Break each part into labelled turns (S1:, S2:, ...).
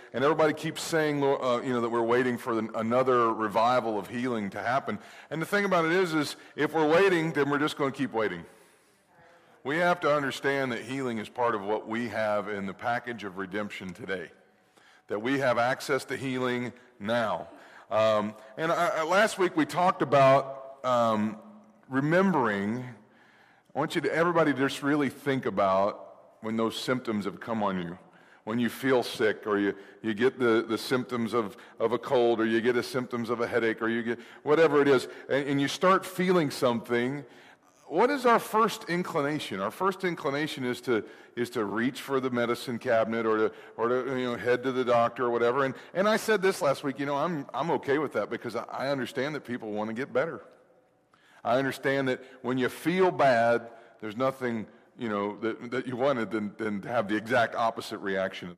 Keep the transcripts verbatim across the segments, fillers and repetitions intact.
S1: and everybody keeps saying, uh, you know, that we're waiting for the, another revival of healing to happen. And the thing about it is, is if we're waiting, then we're just going to keep waiting. We have to understand that healing is part of what we have in the package of redemption today. That we have access to healing now. Um, and I, last week we talked about um, remembering. I want you to, everybody, just really think about when those symptoms have come on you. When you feel sick, or you, you get the, the symptoms of, of a cold, or you get the symptoms of a headache, or you get whatever it is, and, and you start feeling something. What is our first inclination? Our first inclination is to is to reach for the medicine cabinet, or to or to you know head to the doctor or whatever. And and I said this last week. You know, I'm I'm okay with that because I, I understand that people want to get better. I understand that when you feel bad, there's nothing you know that that you wanted than than to have the exact opposite reaction.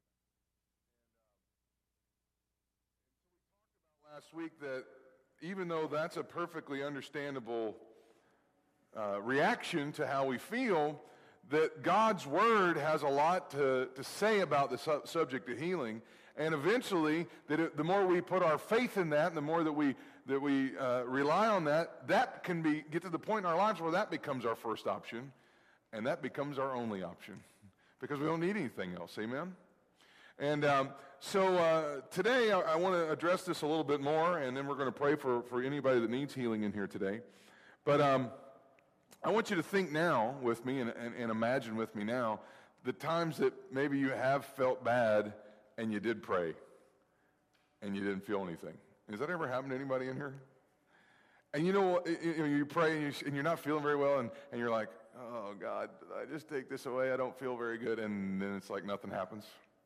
S1: Last week that even though that's a perfectly understandable Uh, reaction to how we feel, that God's Word has a lot to, to say about the su- subject of healing, and eventually, that it, the more we put our faith in that, and the more that we that we uh, rely on that, that can be get to the point in our lives where that becomes our first option, and that becomes our only option, because we don't need anything else. Amen? And um, so uh, today, I, I want to address this a little bit more, and then we're going to pray for, for anybody that needs healing in here today. But um, I want you to think now with me and, and, and imagine with me now the times that maybe you have felt bad and you did pray and you didn't feel anything. Has that ever happened to anybody in here? And you know, you, you pray and, you, and you're not feeling very well, and, and you're like, oh, God, I just take this away. I don't feel very good. And then it's like nothing happens.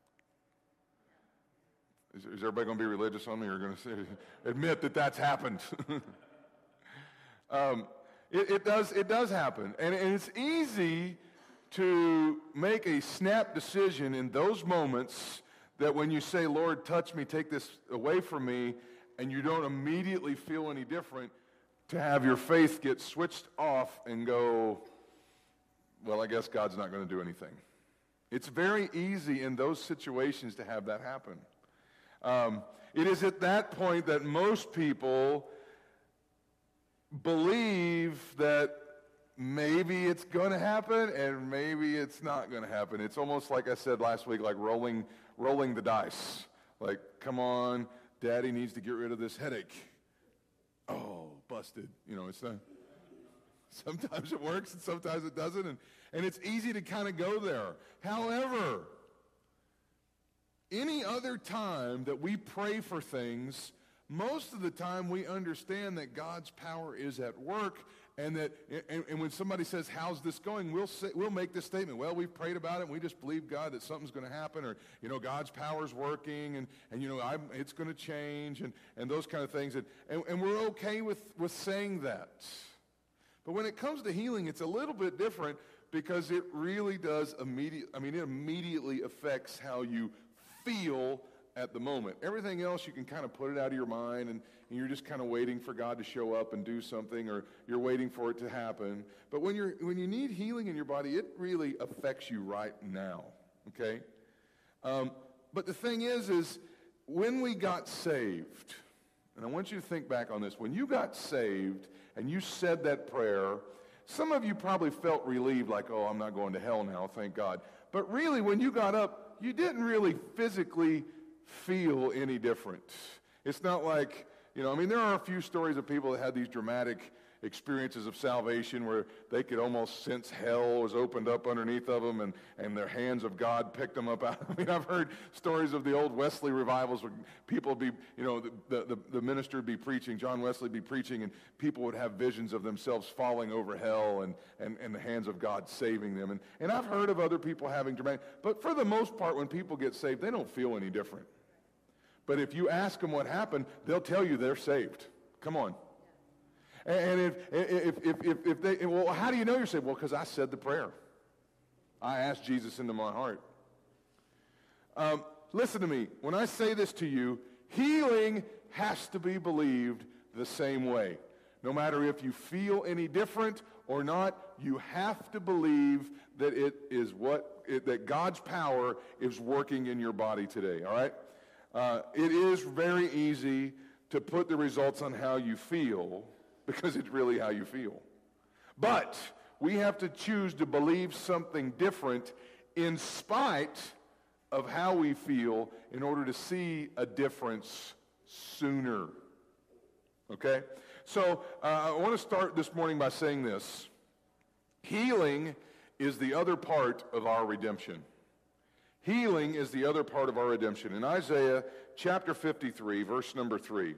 S1: Is, is everybody going to be religious on me, or going to say, admit that that's happened? um It, it does. It does happen, and, and it's easy to make a snap decision in those moments. That when you say, "Lord, touch me, take this away from me," and you don't immediately feel any different, to have your faith get switched off and go, "Well, I guess God's not going to do anything." It's very easy in those situations to have that happen. Um, it is at that point that most people believe that maybe it's going to happen and maybe it's not going to happen. It's almost like I said last week, like rolling rolling the dice. Like, come on, Daddy needs to get rid of this headache. Oh, busted. You know, it's not. Sometimes it works and sometimes it doesn't, and, and it's easy to kind of go there. However, any other time that we pray for things, most of the time we understand that God's power is at work, and that and, and when somebody says, how's this going, we'll say, we'll make this statement, well, we've prayed about it and we just believe God that something's going to happen, or you know, God's power's working, and, and you know, I'm, it's going to change, and, and those kind of things, and, and, and we're okay with, with saying that. But when it comes to healing, it's a little bit different, because it really does immediate I mean it immediately affects how you feel at the moment. Everything else, you can kind of put it out of your mind, and, and you're just kind of waiting for God to show up and do something, or you're waiting for it to happen. But when you're when you need healing in your body, it really affects you right now, okay? Um, but the thing is, is when we got saved, and I want you to think back on this, when you got saved and you said that prayer, some of you probably felt relieved, like, oh, I'm not going to hell now, thank God. But really, when you got up, you didn't really physically feel any different. It's not like, you know, I mean, there are a few stories of people that had these dramatic experiences of salvation where they could almost sense hell was opened up underneath of them, and, and their hands of God picked them up out. I mean, I've heard stories of the old Wesley revivals where people would be, you know, the, the, the minister would be preaching, John Wesley would be preaching, and people would have visions of themselves falling over hell, and, and, and the hands of God saving them. And, and I've heard of other people having dramatic, but for the most part, when people get saved, they don't feel any different. But if you ask them what happened, they'll tell you they're saved. Come on. And if if if if, if they, well, how do you know you're saved? Well, because I said the prayer. I asked Jesus into my heart. Um, listen to me. When I say this to you, healing has to be believed the same way. No matter if you feel any different or not, you have to believe that it is what it, that God's power is working in your body today. All right. Uh, it is very easy to put the results on how you feel because it's really how you feel. But we have to choose to believe something different in spite of how we feel in order to see a difference sooner. Okay? So uh, I want to start this morning by saying this. Healing is the other part of our redemption. Healing is the other part of our redemption. In Isaiah chapter fifty-three, verse number three,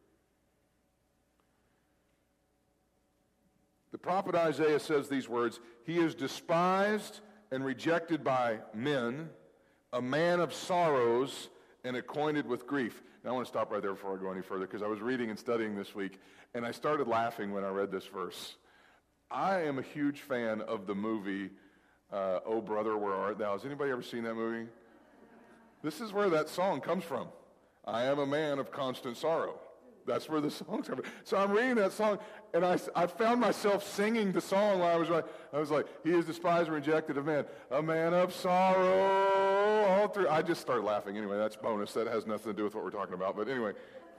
S1: the prophet Isaiah says these words, "He is despised and rejected by men, a man of sorrows and acquainted with grief." Now I want to stop right there before I go any further because I was reading and studying this week, and I started laughing when I read this verse. I am a huge fan of the movie Uh, "Oh Brother, Where Art Thou?" Has anybody ever seen that movie? This is where that song comes from. I am a man of constant sorrow. That's where the song's from. So I'm reading that song, and I, I found myself singing the song while I was writing. I was like, "He is despised and rejected of men, a man of sorrow all through." I just started laughing. Anyway, that's bonus. That has nothing to do with what we're talking about. But anyway.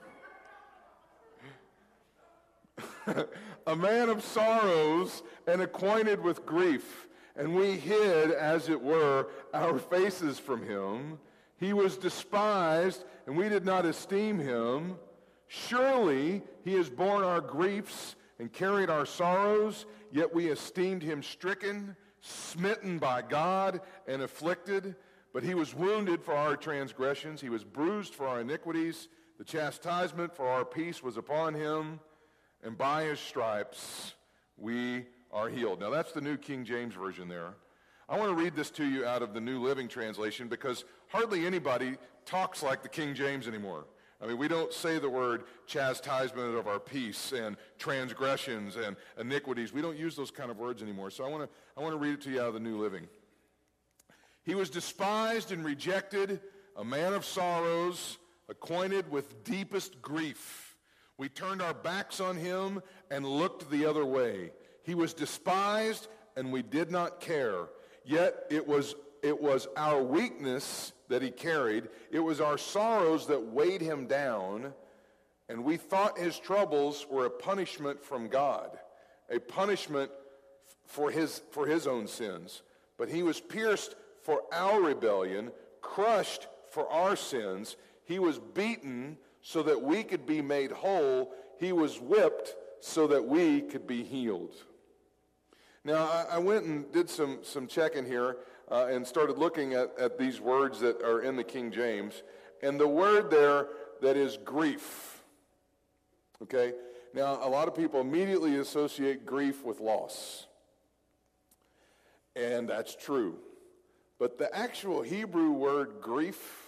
S1: A man of sorrows and acquainted with grief. And we hid, as it were, our faces from him. He was despised, and we did not esteem him. Surely he has borne our griefs and carried our sorrows, yet we esteemed him stricken, smitten by God, and afflicted. But he was wounded for our transgressions. He was bruised for our iniquities. The chastisement for our peace was upon him, and by his stripes we are healed. Now that's the New King James Version there. I want to read this to you out of the New Living Translation because hardly anybody talks like the King James anymore. I mean, we don't say the word chastisement of our peace and transgressions and iniquities. We don't use those kind of words anymore. So I want to I want to read it to you out of the New Living. He was despised and rejected, a man of sorrows, acquainted with deepest grief. We turned our backs on him and looked the other way. He was despised, and we did not care. Yet it was it was our weakness that he carried. It was our sorrows that weighed him down, and we thought his troubles were a punishment from God, a punishment for his for his own sins. But he was pierced for our rebellion, crushed for our sins. He was beaten so that we could be made whole. He was whipped so that we could be healed. Now, I, I went and did some, some checking here uh, and started looking at, at these words that are in the King James. And the word there that is grief, okay? Now, a lot of people immediately associate grief with loss. And that's true. But the actual Hebrew word grief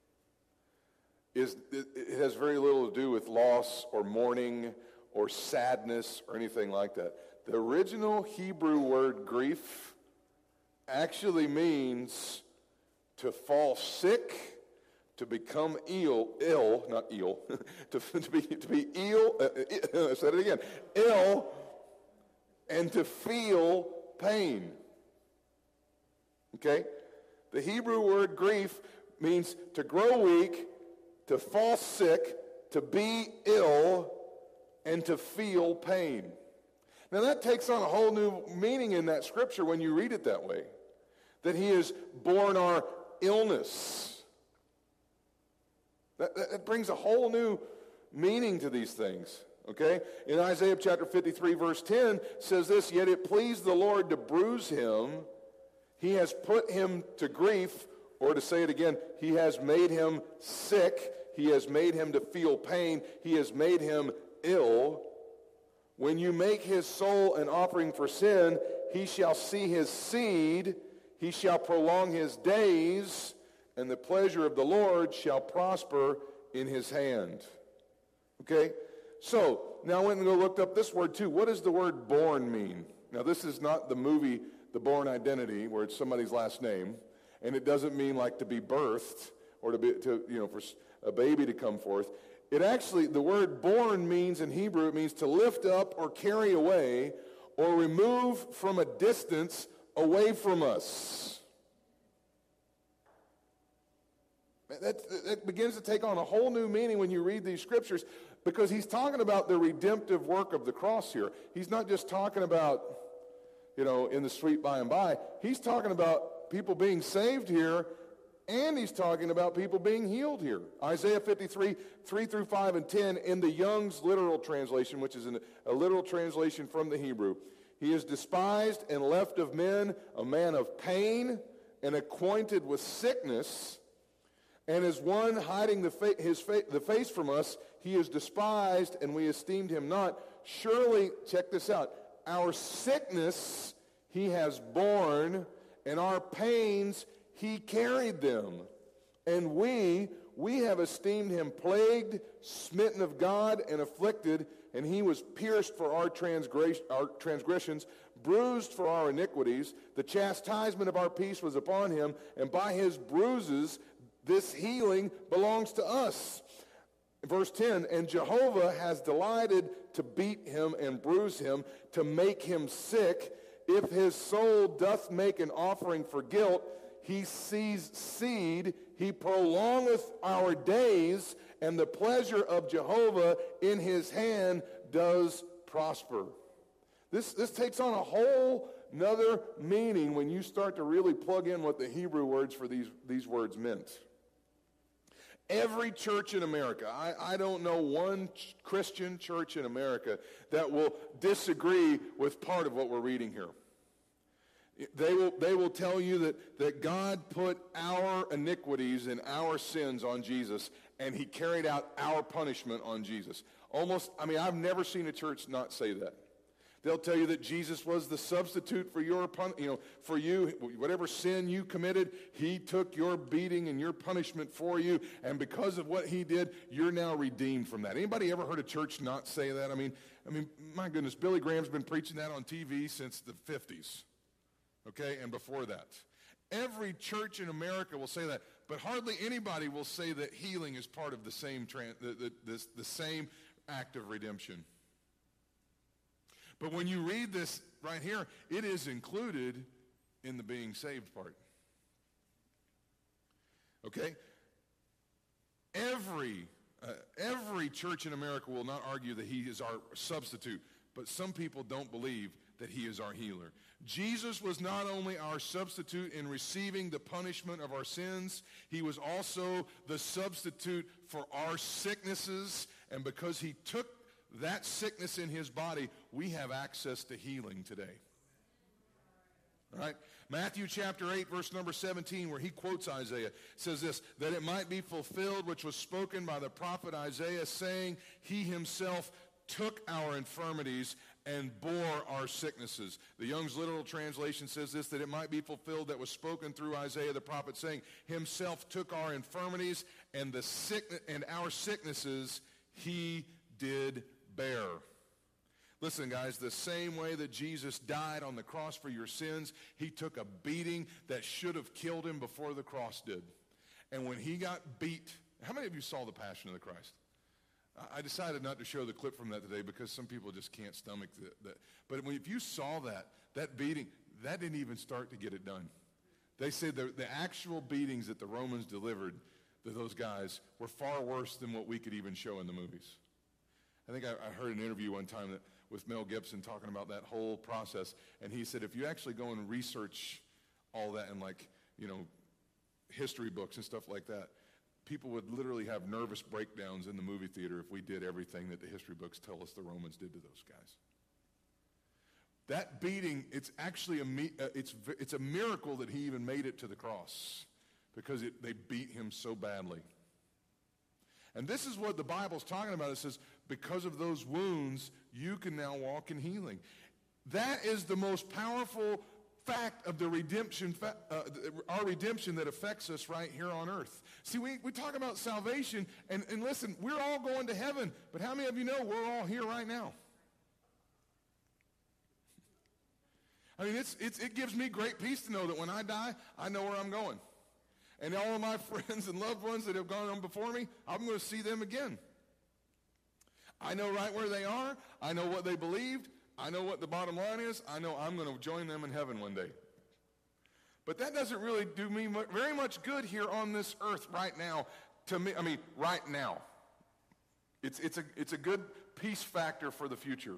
S1: is it, it has very little to do with loss or mourning or sadness or anything like that. The original Hebrew word grief actually means to fall sick, to become ill, ill, not ill, to, to be to be ill, uh, I said it again, ill, and to feel pain. Okay? The Hebrew word grief means to grow weak, to fall sick, to be ill, and to feel pain. Now that takes on a whole new meaning in that scripture when you read it that way. That he has borne our illness. That, that, that brings a whole new meaning to these things. Okay? In Isaiah chapter fifty-three verse ten says this, "Yet it pleased the Lord to bruise him. He has put him to grief," or to say it again, he has made him sick. He has made him to feel pain. He has made him ill. When you make his soul an offering for sin, he shall see his seed. He shall prolong his days, and the pleasure of the Lord shall prosper in his hand. Okay? So, now I went and looked up this word too. What does the word born mean? Now, this is not the movie The Bourne Identity, where it's somebody's last name, and it doesn't mean like to be birthed or to be, to, you know, for a baby to come forth. It actually, the word born means in Hebrew, it means to lift up or carry away or remove from a distance away from us. That, that begins to take on a whole new meaning when you read these scriptures, because he's talking about the redemptive work of the cross here. He's not just talking about, you know, in the sweet by and by. He's talking about people being saved here, and he's talking about people being healed here. Isaiah fifty-three, three through five and ten, in the Young's literal translation, which is an, a literal translation from the Hebrew. He is despised and left of men, a man of pain and acquainted with sickness, and as one hiding the, fa- his fa- the face from us, he is despised, and we esteemed him not. Surely, check this out, our sickness he has borne, and our pains he carried them. And we, we have esteemed him plagued, smitten of God, and afflicted, and he was pierced for our, transgress- our transgressions, bruised for our iniquities. The chastisement of our peace was upon him, and by his bruises this healing belongs to us. Verse ten, and Jehovah has delighted to beat him and bruise him, to make him sick. If his soul doth make an offering for guilt, he sees seed, he prolongeth our days, and the pleasure of Jehovah in his hand does prosper. This, this takes on a whole nother meaning when you start to really plug in what the Hebrew words for these, these words meant. Every church in America, I, I don't know one ch- Christian church in America that will disagree with part of what we're reading here. They will, they will tell you that, that God put our iniquities and our sins on Jesus, and he carried out our punishment on Jesus. Almost, I mean, I've never seen a church not say that. They'll tell you that Jesus was the substitute for your, pun- you know, for you. Whatever sin you committed, he took your beating and your punishment for you, and because of what he did, you're now redeemed from that. Anybody ever heard a church not say that? I mean, I mean, my goodness, Billy Graham's been preaching that on T V since the fifties, okay, and before that. Every church in America will say that, but hardly anybody will say that healing is part of the same tran- the, the, the, the same act of redemption. But when you read this right here, it is included in the being saved part. Okay? Every, uh, every church in America will not argue that he is our substitute, but some people don't believe that he is our healer. Jesus was not only our substitute in receiving the punishment of our sins, he was also the substitute for our sicknesses, and because he took that sickness in his body, we have access to healing today. All right? Matthew chapter eight, verse number seventeen, where he quotes Isaiah, says this, that it might be fulfilled which was spoken by the prophet Isaiah, saying, he himself took our infirmities and bore our sicknesses. The Young's literal translation says this, that it might be fulfilled that was spoken through Isaiah the prophet, saying, himself took our infirmities and the sick and our sicknesses he did bear. Listen, guys, the same way that Jesus died on the cross for your sins, he took a beating that should have killed him before the cross did. And when he got beat, how many of you saw The Passion of the Christ? I decided not to show the clip from that today because some people just can't stomach that. But when, if you saw that, that beating, that didn't even start to get it done. They say the, the actual beatings that the Romans delivered to those guys were far worse than what we could even show in the movies. I think I, I heard an interview one time that, with Mel Gibson talking about that whole process, and he said if you actually go and research all that in, like, you know, history books and stuff like that, people would literally have nervous breakdowns in the movie theater if we did everything that the history books tell us the Romans did to those guys. That beating, it's actually a uh, it's it's a miracle that he even made it to the cross, because it, they beat him so badly. And this is what the Bible's talking about. It says, because of those wounds, you can now walk in healing. That is the most powerful fact of the redemption, uh, our redemption that affects us right here on earth. See, we, we talk about salvation, and, and listen, we're all going to heaven, but how many of you know we're all here right now? I mean, it's, it's, it gives me great peace to know that when I die, I know where I'm going. And all of my friends and loved ones that have gone on before me, I'm going to see them again. I know right where they are. I know what they believed. I know what the bottom line is. I know I'm going to join them in heaven one day. But that doesn't really do me mu- very much good here on this earth right now. To me, I mean, right now. It's, it's, a, it's a good peace factor for the future.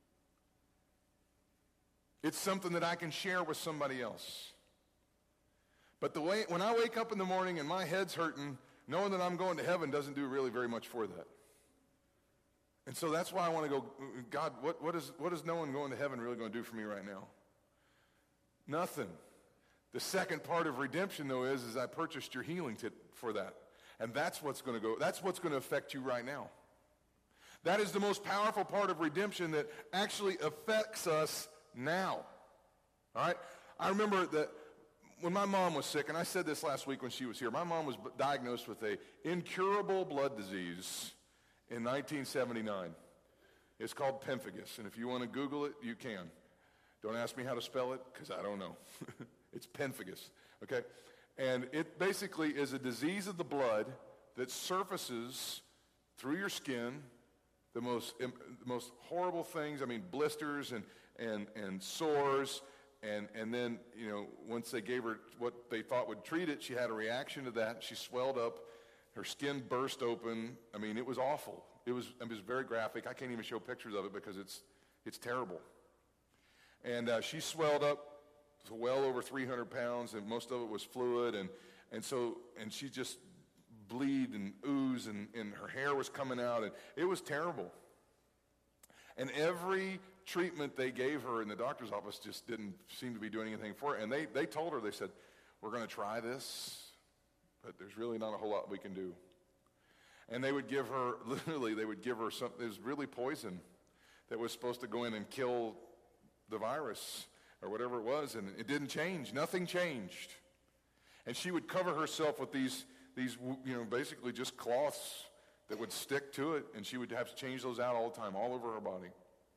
S1: It's something that I can share with somebody else. But the way, when I wake up in the morning and my head's hurting, knowing that I'm going to heaven doesn't do really very much for that. And so that's why I want to go, God, what, what, is, what is no one going to heaven really going to do for me right now? Nothing. The second part of redemption, though, is, is I purchased your healing to, for that. And that's what's going to go, that's what's going to affect you right now. That is the most powerful part of redemption that actually affects us now. All right? I remember that when my mom was sick, and I said this last week when she was here, my mom was diagnosed with a incurable blood disease in nineteen seventy-nine. It's called pemphigus, and if you want to Google it, you can. Don't ask me how to spell it, because I don't know. It's pemphigus, okay? And it basically is a disease of the blood that surfaces through your skin, the most, the most horrible things, I mean, blisters and, and, and sores, and, and then, you know, once they gave her what they thought would treat it, she had a reaction to that. She swelled up. Her skin burst open. I mean, it was awful. It was, it was very graphic. I can't even show pictures of it because it's, it's terrible. And uh, she swelled up to well over three hundred pounds, and most of it was fluid. And, and so, and she just bleed and ooze, and, and her hair was coming out, and it was terrible. And every treatment they gave her in the doctor's office just didn't seem to be doing anything for her. And they, they told her, they said, we're going to try this, but there's really not a whole lot we can do. And they would give her, literally, they would give her something, it was really poison that was supposed to go in and kill the virus or whatever it was, and it didn't change. Nothing changed. And she would cover herself with these, these, you know, basically just cloths that would stick to it, and she would have to change those out all the time, all over her body.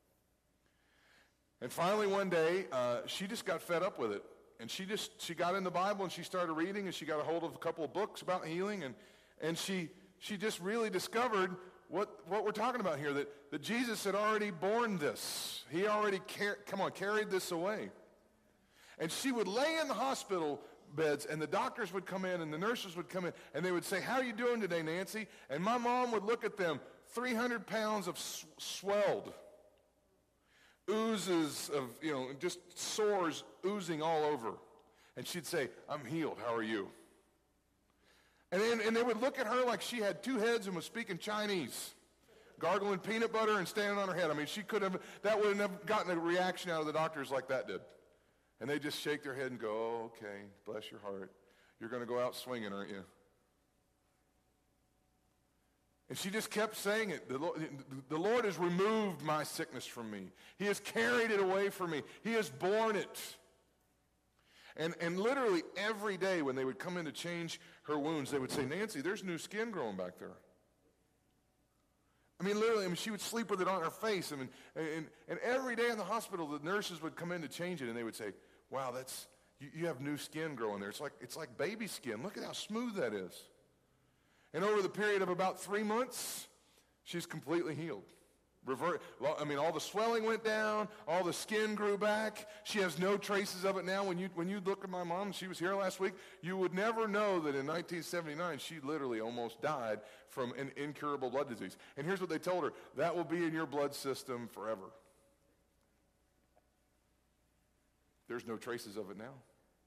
S1: And finally one day, uh, she just got fed up with it. And she just, she got in the Bible and she started reading, and she got a hold of a couple of books about healing, and, and she, she just really discovered what, what we're talking about here, that, that Jesus had already borne this. He already, car- come on, carried this away. And she would lay in the hospital beds, and the doctors would come in and the nurses would come in, and they would say, how are you doing today, Nancy? And my mom would look at them, three hundred pounds of s- swelled, oozes of, you know, just sores oozing all over. And she'd say, I'm healed, how are you? And, then, and they would look at her like she had two heads and was speaking Chinese, gargling peanut butter and standing on her head. I mean, she could have, that would have never gotten a reaction out of the doctors like that did. And they just shake their head and go, oh, okay, bless your heart. You're going to go out swinging, aren't you? And she just kept saying it. The Lord, the Lord has removed my sickness from me. He has carried it away from me. He has borne it. And, and literally every day when they would come in to change her wounds, they would say, Nancy, there's new skin growing back there. I mean, literally, I mean, she would sleep with it on her face. I mean, and, and every day in the hospital, the nurses would come in to change it, and they would say, wow, that's, you, you have new skin growing there. It's like, it's like baby skin. Look at how smooth that is. And over the period of about three months, she's completely healed. Revert, I mean, all the swelling went down, all the skin grew back. She has no traces of it now. When you when you look at my mom, she was here last week, you would never know that in nineteen seventy-nine, she literally almost died from an incurable blood disease. And here's what they told her, that will be in your blood system forever. There's no traces of it now.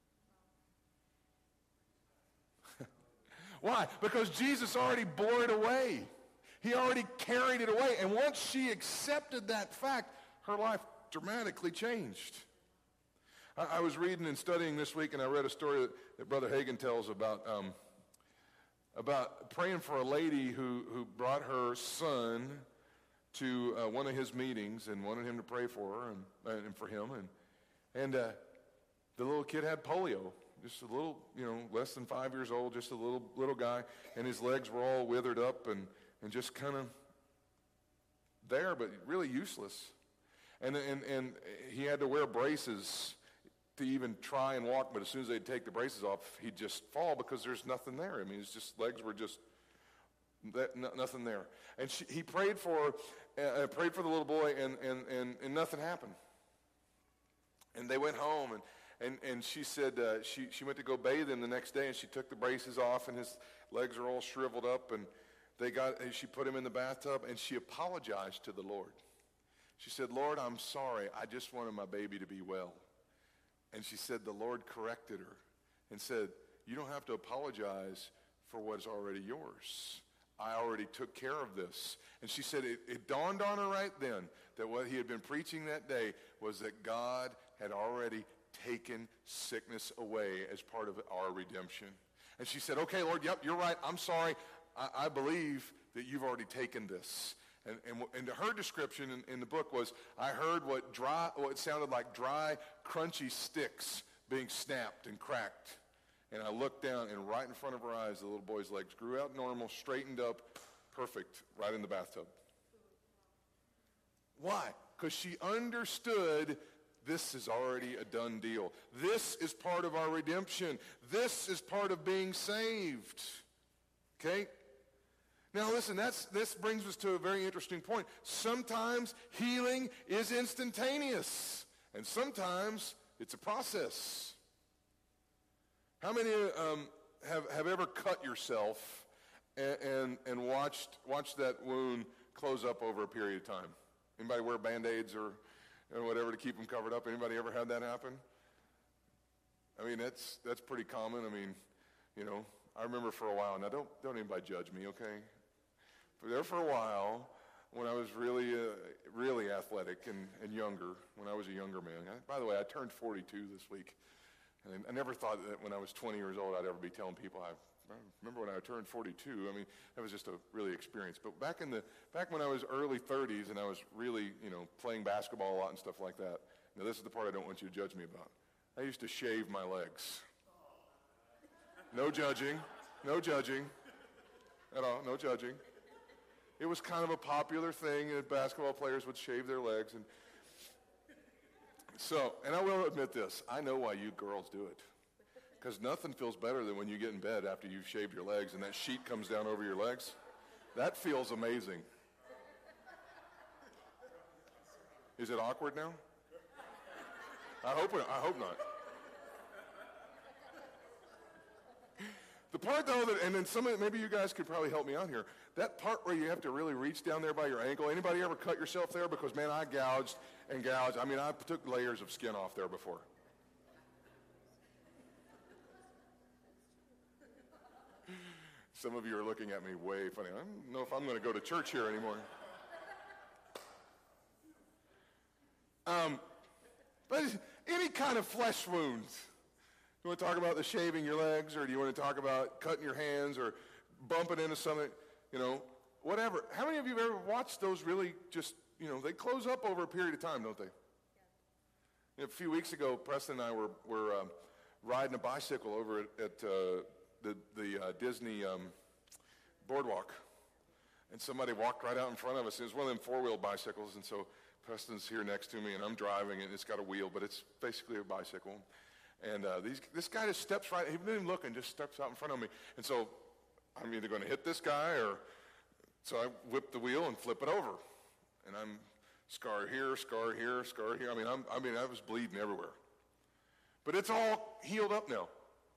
S1: Why? Because Jesus already bore it away. He already carried it away. And once she accepted that fact, her life dramatically changed. I, I was reading and studying this week, and I read a story that, that Brother Hagin tells about um, about praying for a lady who, who brought her son to uh, one of his meetings and wanted him to pray for her and, and for him. And, and uh, the little kid had polio. Just a little, you know, less than five years old, just a little little guy, and his legs were all withered up and, and just kind of there, but really useless. And, and and he had to wear braces to even try and walk, but as soon as they'd take the braces off, he'd just fall because there's nothing there. I mean, his just legs were just that, no, nothing there. And she, he prayed for uh, prayed for the little boy, and, and, and, and nothing happened. And they went home, and And and she said uh, she, she went to go bathe him the next day, and she took the braces off, and his legs are all shriveled up, and they got and she put him in the bathtub, and she apologized to the Lord. She said, Lord, I'm sorry. I just wanted my baby to be well. And she said the Lord corrected her and said, you don't have to apologize for what's already yours. I already took care of this. And she said it, it dawned on her right then that what he had been preaching that day was that God had already taken sickness away as part of our redemption. And she said, okay, Lord, yep, you're right. I'm sorry. I, I believe that you've already taken this. And, and, and her description in, in the book was, I heard what dry, what sounded like dry, crunchy sticks being snapped and cracked. And I looked down, and right in front of her eyes, the little boy's legs grew out normal, straightened up, perfect, right in the bathtub. Why? Because she understood this is already a done deal. This is part of our redemption. This is part of being saved. Okay? Now listen, that's, this brings us to a very interesting point. Sometimes healing is instantaneous, and sometimes it's a process. How many um, have, have ever cut yourself and, and, and watched, watched that wound close up over a period of time? Anybody wear Band-Aids or, or whatever to keep them covered up? Anybody ever had that happen? I mean, that's, that's pretty common. I mean, you know, I remember for a while. Now, don't, don't anybody judge me, okay? But there for a while, when I was really, uh, really athletic and, and younger, when I was a younger man. I, by the way, I turned forty-two this week. And I never thought that when I was twenty years old, I'd ever be telling people, I, I remember when I turned forty-two. I mean, that was just a really experience. But back in the, back when I was early thirties and I was really, you know, playing basketball a lot and stuff like that. Now, this is the part I don't want you to judge me about. I used to shave my legs. No judging, no judging at all, no judging. It was kind of a popular thing that basketball players would shave their legs. And so, and I will admit this, I know why you girls do it. Because nothing feels better than when you get in bed after you've shaved your legs and that sheet comes down over your legs. That feels amazing. Is it awkward now? I hope, I hope not. The part, though, that, and then some of it, maybe you guys could probably help me out here. That part where you have to really reach down there by your ankle, anybody ever cut yourself there? Because, man, I gouged and gouged. I mean, I took layers of skin off there before. Some of you are looking at me way funny. I don't know if I'm going to go to church here anymore. Um, but any kind of flesh wounds. You want to talk about the shaving your legs, or do you want to talk about cutting your hands or bumping into something, you know, whatever. How many of you have ever watched those really just, you know, they close up over a period of time, don't they? Yeah. A few weeks ago, Preston and I were, were um, riding a bicycle over at, at uh, the, the uh, Disney um, boardwalk, and somebody walked right out in front of us. It was one of them four-wheel bicycles, and so Preston's here next to me, and I'm driving, and it's got a wheel, but it's basically a bicycle. And uh, these, this guy just steps right, he didn't even look, and just steps out in front of me. And so I'm either going to hit this guy, or so I whip the wheel and flip it over. And I'm scar here, scar here, scar here. I mean, I'm, I mean, I was bleeding everywhere. But it's all healed up now.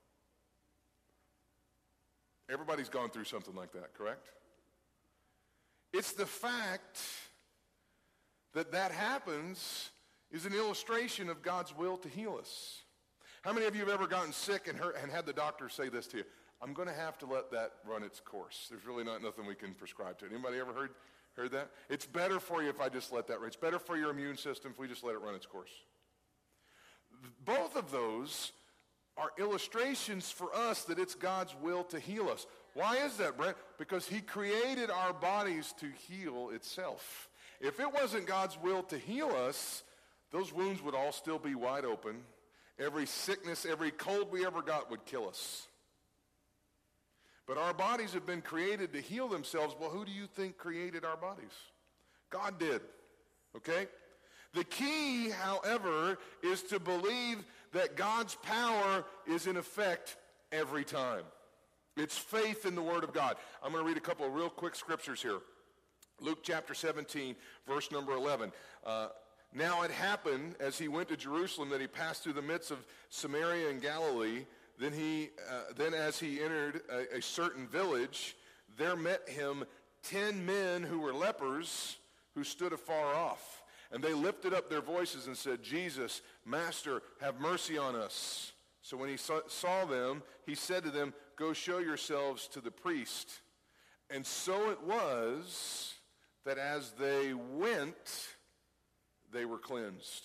S1: Everybody's gone through something like that, correct? It's the fact that that happens is an illustration of God's will to heal us. How many of you have ever gotten sick and, hurt, and had the doctor say this to you? I'm going to have to let that run its course. There's really not nothing we can prescribe to it. Anybody ever heard, heard that? It's better for you if I just let that run. It's better for your immune system if we just let it run its course. Both of those are illustrations for us that it's God's will to heal us. Why is that, Brent? Because he created our bodies to heal itself. If it wasn't God's will to heal us, those wounds would all still be wide open. Every sickness, every cold we ever got would kill us. But our bodies have been created to heal themselves. Well, who do you think created our bodies? God did. Okay? The key, however, is to believe that God's power is in effect every time. It's faith in the Word of God. I'm going to read a couple of real quick scriptures here. Luke chapter seventeen, verse number eleven. Uh, Now it happened as he went to Jerusalem that he passed through the midst of Samaria and Galilee. Then he, uh, then as he entered a, a certain village, there met him ten men who were lepers who stood afar off. And they lifted up their voices and said, Jesus, Master, have mercy on us. So when he saw, saw them, he said to them, go show yourselves to the priest. And so it was that as they went, they were cleansed.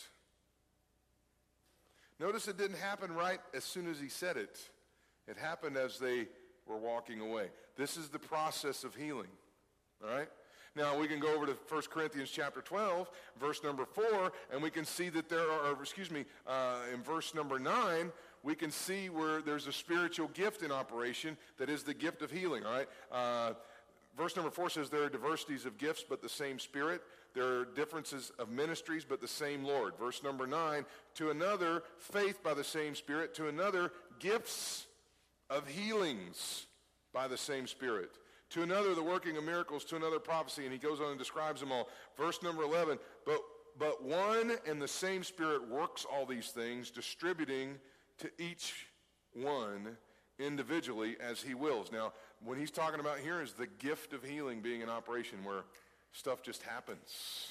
S1: Notice it didn't happen right as soon as he said it. It happened as they were walking away. This is the process of healing. All right? Now, we can go over to First Corinthians chapter twelve, verse number four, and we can see that there are, or excuse me, uh, in verse number nine, we can see where there's a spiritual gift in operation that is the gift of healing, all right? Uh, verse number four says there are diversities of gifts, but the same Spirit. There are differences of ministries, but the same Lord. Verse number nine, to another, faith by the same Spirit. To another, gifts of healings by the same Spirit. To another, the working of miracles. To another, prophecy. And he goes on and describes them all. Verse number eleven, but, but one and the same Spirit works all these things, distributing to each one individually as he wills. Now, what he's talking about here is the gift of healing being in operation where stuff just happens.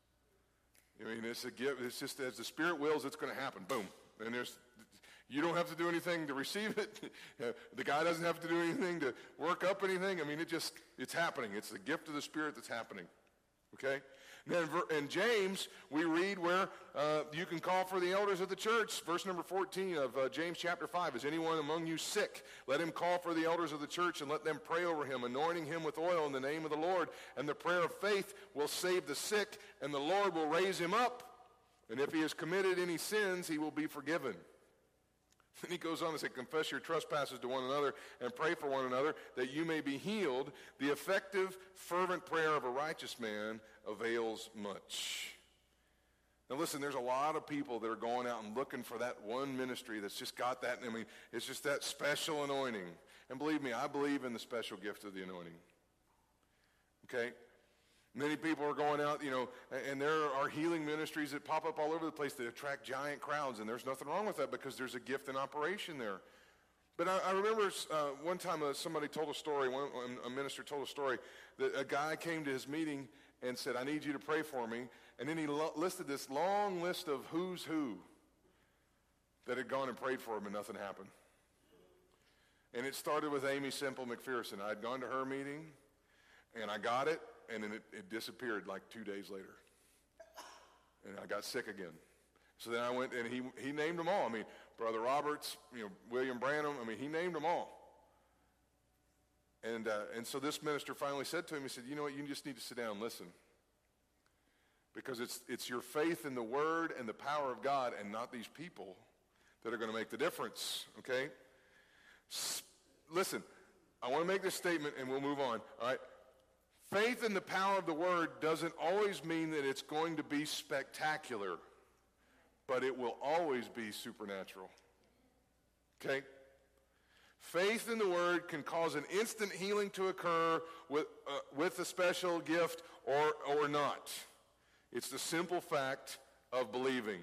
S1: I mean, it's a gift. It's just as the Spirit wills, it's going to happen. Boom. And there's, you don't have to do anything to receive it. The guy doesn't have to do anything to work up anything. I mean, it just, it's happening. It's the gift of the Spirit that's happening. Okay? And then in James, we read where uh, you can call for the elders of the church. Verse number fourteen of uh, James chapter five. Is anyone among you sick? Let him call for the elders of the church and let them pray over him, anointing him with oil in the name of the Lord. And the prayer of faith will save the sick, and the Lord will raise him up. And if he has committed any sins, he will be forgiven. Then he goes on to say, confess your trespasses to one another and pray for one another that you may be healed. The effective, fervent prayer of a righteous man avails much. Now listen, there's a lot of people that are going out and looking for that one ministry that's just got that. I mean, it's just that special anointing. And believe me, I believe in the special gift of the anointing. Okay? Many people are going out, you know, and there are healing ministries that pop up all over the place that attract giant crowds, and there's nothing wrong with that because there's a gift in operation there. But I, I remember uh, one time uh, somebody told a story, one, a minister told a story, that a guy came to his meeting and said, I need you to pray for me. And then he lo- listed this long list of who's who that had gone and prayed for him, and nothing happened. And it started with Amy Semple McPherson. I had gone to her meeting, and I got it. And then it, it disappeared like two days later. And I got sick again. So then I went, and he he named them all. I mean, Brother Roberts, you know, William Branham. I mean, he named them all. And uh, and so this minister finally said to him, he said, you know what, you just need to sit down and listen. Because it's it's your faith in the Word and the power of God and not these people that are going to make the difference, okay? S- listen, I want to make this statement, and we'll move on, all right? Faith in the power of the Word doesn't always mean that it's going to be spectacular, but it will always be supernatural. Okay? Faith in the Word can cause an instant healing to occur with, uh, with a special gift or, or not. It's the simple fact of believing.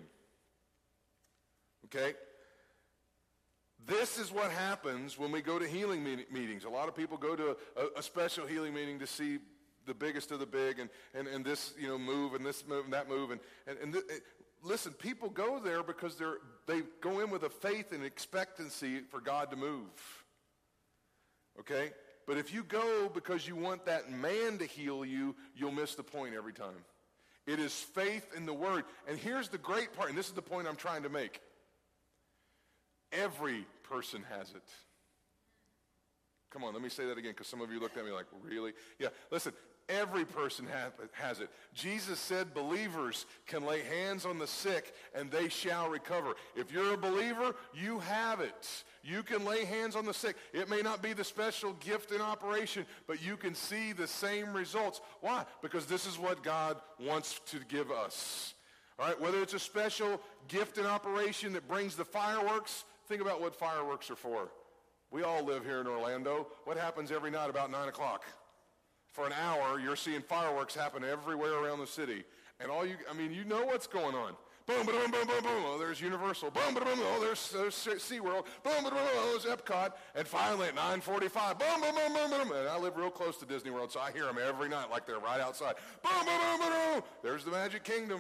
S1: Okay? This is what happens when we go to healing meet- meetings. A lot of people go to a, a special healing meeting to see the biggest of the big and, and, and this, you know, move and this move and that move. And, and, and th- it, listen, people go there because they're, they go in with a faith and expectancy for God to move. Okay? But if you go because you want that man to heal you, you'll miss the point every time. It is faith in the Word. And here's the great part, and this is the point I'm trying to make. Every person has it. Come on, let me say that again because some of you looked at me like, really? Yeah, listen, every person have, has it. Jesus said believers can lay hands on the sick and they shall recover. If you're a believer, you have it. You can lay hands on the sick. It may not be the special gift in operation, but you can see the same results. Why? Because this is what God wants to give us. All right, whether it's a special gift in operation that brings the fireworks, think about what fireworks are for. We all live here in Orlando. What happens every night about nine o'clock? For an hour, you're seeing fireworks happen everywhere around the city. And all you, I mean, you know what's going on. Boom, boom, boom, boom, boom. Oh, there's Universal. Boom, boom, boom. Oh, there's, there's SeaWorld. Boom, boom, boom. Oh, there's Epcot. And finally at nine forty-five, boom, boom, boom, boom, boom. And I live real close to Disney World, so I hear them every night like they're right outside. Boom, boom, boom, boom, boom. There's the Magic Kingdom.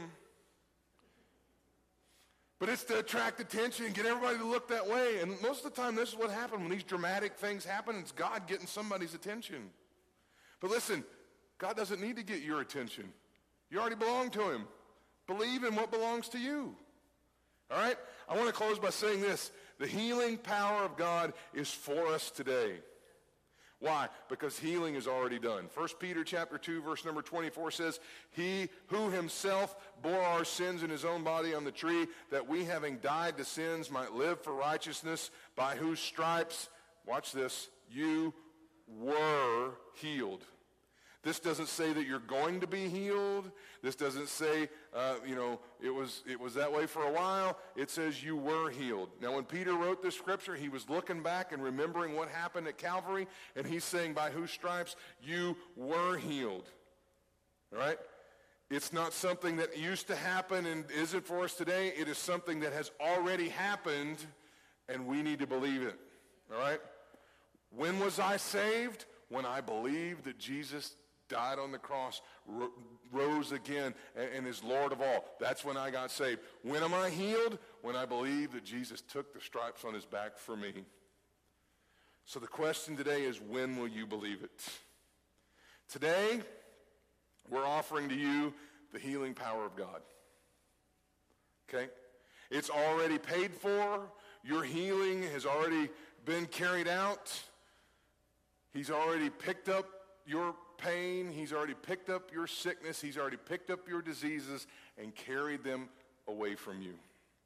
S1: But it's to attract attention and get everybody to look that way. And most of the time, this is what happens when these dramatic things happen. It's God getting somebody's attention. But listen, God doesn't need to get your attention. You already belong to him. Believe in what belongs to you. All right? I want to close by saying this. The healing power of God is for us today. Why? Because healing is already done. First Peter chapter two, verse number twenty-four says, he who himself bore our sins in his own body on the tree, that we having died to sins might live for righteousness, by whose stripes, watch this, you were healed. This doesn't say that you're going to be healed. This doesn't say, uh, you know, it was it was that way for a while. It says you were healed. Now, when Peter wrote this scripture, he was looking back and remembering what happened at Calvary, and he's saying, by whose stripes you were healed. All right? It's not something that used to happen and isn't for us today. It is something that has already happened, and we need to believe it. All right? When was I saved? When I believed that Jesus died on the cross, ro- rose again, and, and is Lord of all. That's when I got saved. When am I healed? When I believe that Jesus took the stripes on his back for me. So the question today is, when will you believe it? Today, we're offering to you the healing power of God. Okay? It's already paid for. Your healing has already been carried out. He's already picked up your pain. He's already picked up your sickness. He's already picked up your diseases and carried them away from you.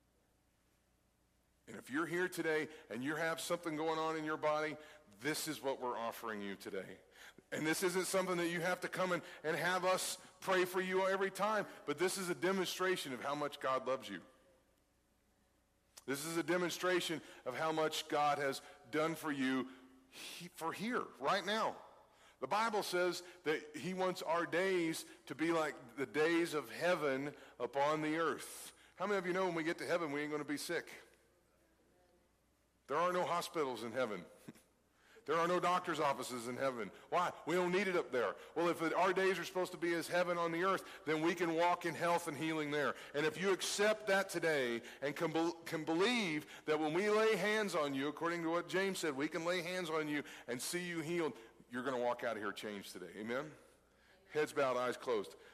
S1: And if you're here today and you have something going on in your body, this is what we're offering you today. And this isn't something that you have to come in and have us pray for you every time, but this is a demonstration of how much God loves you. This is a demonstration of how much God has done for you he, for here, right now. The Bible says that he wants our days to be like the days of heaven upon the earth. How many of you know when we get to heaven, we ain't going to be sick? There are no hospitals in heaven. There are no doctor's offices in heaven. Why? We don't need it up there. Well, if it, our days are supposed to be as heaven on the earth, then we can walk in health and healing there. And if you accept that today and can, be, can believe that when we lay hands on you, according to what James said, we can lay hands on you and see you healed, you're going to walk out of here changed today. Amen? Heads bowed, eyes closed.